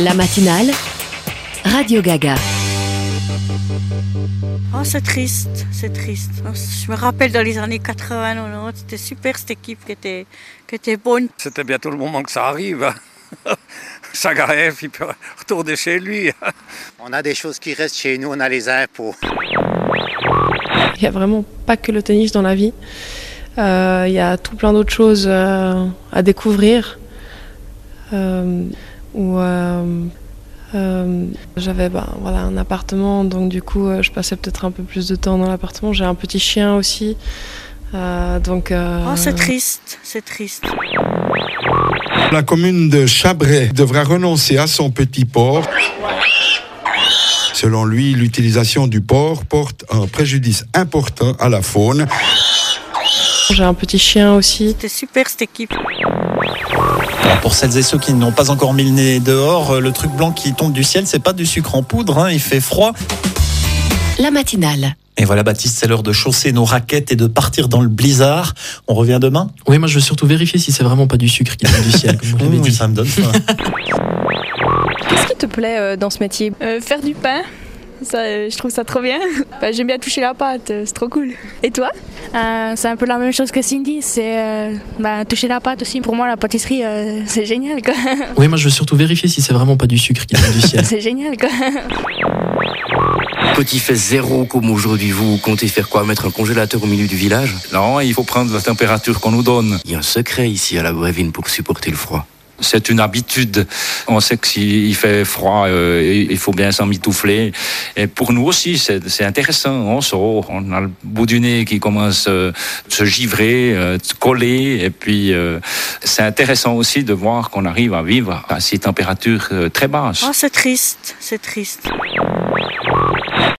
La matinale, Radio Gaga. Oh, c'est triste, c'est triste. Je me rappelle dans les années 80, 90, c'était super cette équipe qui était bonne. C'était bientôt le moment que ça arrive. Chagarev, il peut retourner chez lui. On a des choses qui restent chez nous, on a les impôts. Il n'y a vraiment pas que le tennis dans la vie. Il y a tout plein d'autres choses à découvrir. J'avais un appartement, donc du coup je passais peut-être un peu plus de temps dans l'appartement. J'ai un petit chien aussi, Oh, c'est triste, c'est triste. La commune de Chabray devra renoncer à son petit port. Selon lui, l'utilisation du port porte un préjudice important à la faune. J'ai un petit chien aussi. C'était super cette équipe. Alors pour celles et ceux qui n'ont pas encore mis le nez dehors, le truc blanc qui tombe du ciel, c'est pas du sucre en poudre, il fait froid. La matinale. Et voilà Baptiste, c'est l'heure de chausser nos raquettes et de partir dans le blizzard. On revient demain ? Oui, moi je veux surtout vérifier si c'est vraiment pas du sucre qui tombe du ciel, comme vous l'avez dit. Oui, ça me donne faim. Qu'est-ce qui te plaît dans ce métier ? Faire du pain, ça, je trouve ça trop bien. J'aime bien toucher la pâte, c'est trop cool. Et toi ? C'est un peu la même chose que Cindy, c'est toucher la pâte aussi. Pour moi, la pâtisserie, c'est génial, quoi. Oui, moi je veux surtout vérifier si c'est vraiment pas du sucre qui tombe du ciel. C'est génial, quoi. Quand il fait 0 comme aujourd'hui, vous comptez faire quoi ? Mettre un congélateur au milieu du village ? Non, il faut prendre la température qu'on nous donne. Il y a un secret ici à la Brévine pour supporter le froid. C'est une habitude. On sait que s'il fait froid, il faut bien s'emmitoufler. Et pour nous aussi, c'est intéressant. On sort, on a le bout du nez qui commence à se givrer, se coller. Et puis, c'est intéressant aussi de voir qu'on arrive à vivre à ces températures très basses. Oh, c'est triste, c'est triste.